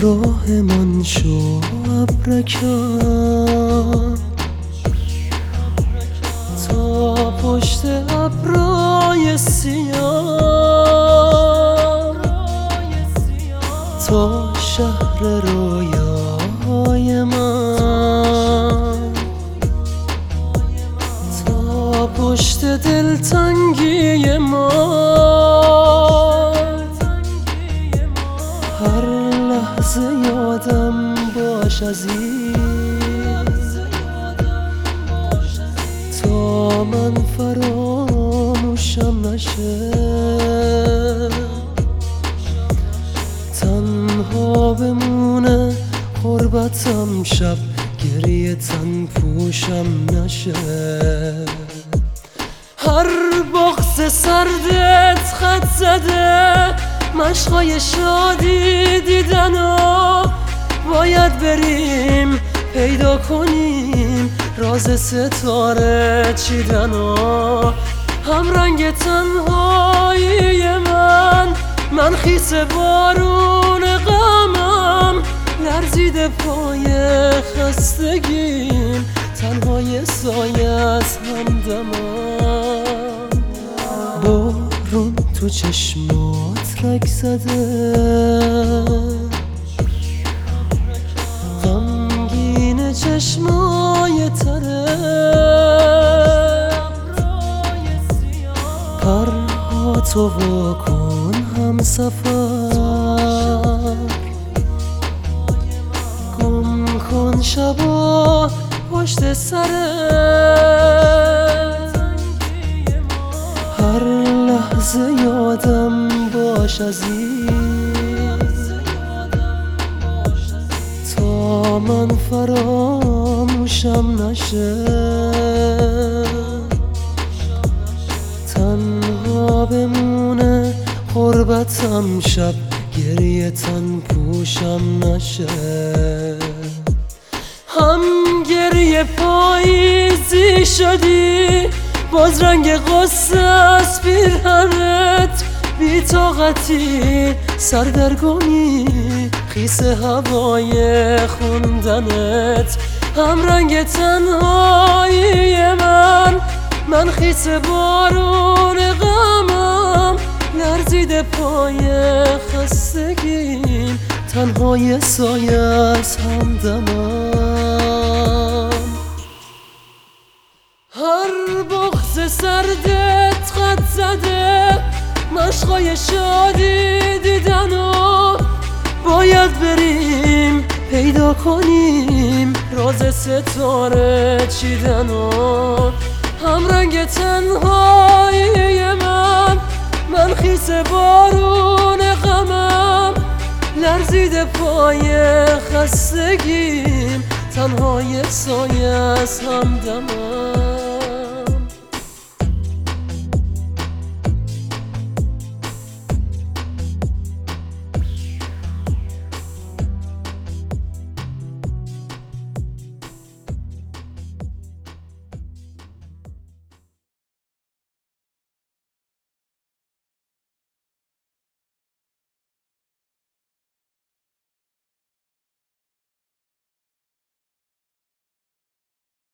همراهمان شو ابرکم تا پشت ابرای سیاه، تا شهر رویای من، تا پشت دلتنگی ما. هر لحظه یادم باش عزیز، تا من فراموشم نشه. تنها بمونه غربتم شب، گریه تن پوشم نشه. هر بغض سردت خط زده، مشقای شادی دیدن و باید بریم پیدا کنیم راز ستاره چیدن و هم رنگ تنهایی من خیس بارون غمم، لرزیده پای خستگیم، تنهای سایه از همدمم. بارون تو چشمات رگ زده، غمگین چشمای تره، پرهاتو واکن همسفر، گم کن شبا پشت سرت. هر لحظه یادم باش عزیز، تا من فراموشم نشه. تنها بمونه غربتم شب، گریه تن پوشم نشه. هم گریه پاییزی شدی، باز رنگ غصه از پیرهنت، بی طاقتی سردرگمی خیس هوای خوندنت. هم رنگ تنهایی من خیس بارون غمم، لرزیده پای خستگیم، تنهای سایه از همدمم. هر بغض سردت خط زده، مشقای شادی دیدن و باید بریم پیدا کنیم راز ستاره چیدن و هم رنگ تنهایی من خیس بارون غمم، لرزیده پای خستگیم، تنهای سایه از همدمم.